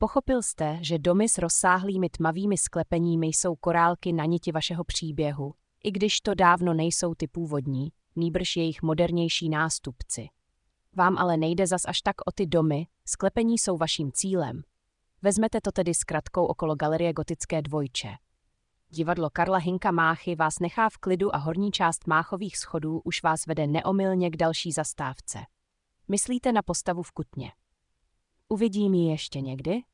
Pochopil jste, že domy s rozsáhlými tmavými sklepeními jsou korálky na niti vašeho příběhu, i když to dávno nejsou ty původní, nýbrž jejich modernější nástupci. Vám ale nejde zas až tak o ty domy, sklepení jsou vaším cílem. Vezmete to tedy s kratkou okolo galerie Gotické dvojče. Divadlo Karla Hynka Máchy vás nechá v klidu a horní část Máchových schodů už vás vede neomylně k další zastávce. Myslíte na postavu v Kutně. Uvidím ji ještě někdy?